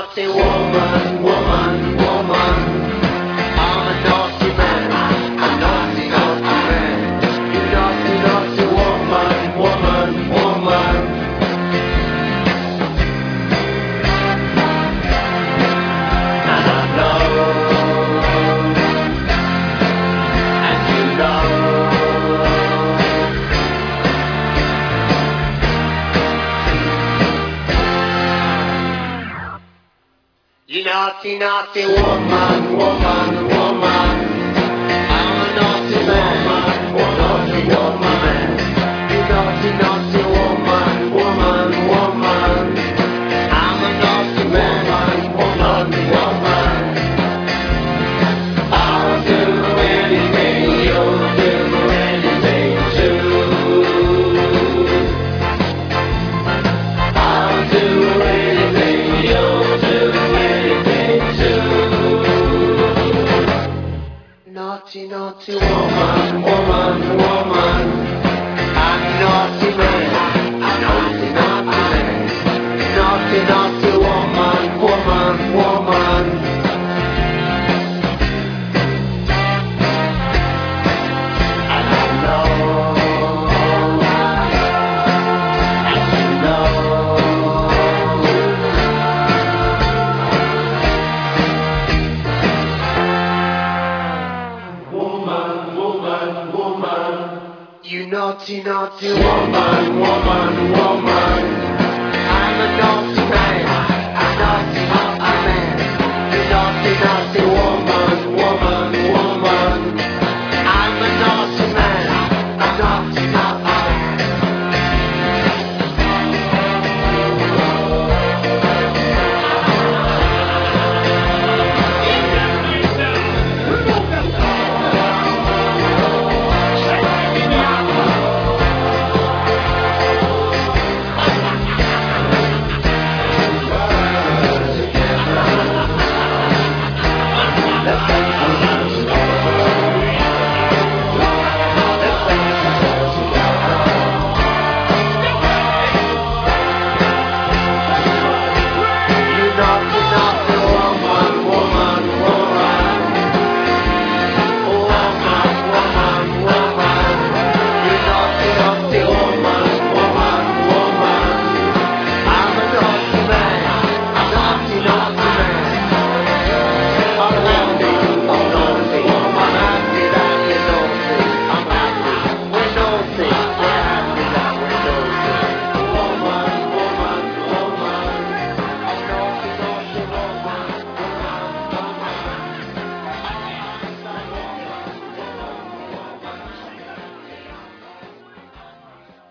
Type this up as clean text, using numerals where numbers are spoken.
naughty woman, woman, woman. I'm a naughty man, a naughty, naughty man. You naughty, naughty woman, woman, woman. And I know, and you know. You naughty, naughty woman, woman, woman. I'm a naughty man, naughty, naughty man. You naughty, naughty woman, woman, woman. I'm a naughty man, woman, woman. I'll do anything, you'll do anything too. I'll do anything, you'll do anything too. Naughty, naughty woman, woman, woman. I'm naughty man, naughty, naughty man. Naughty, naughty woman, woman, woman. And I know, and you know. Woman, woman, woman. You naughty, naughty woman, woman, woman.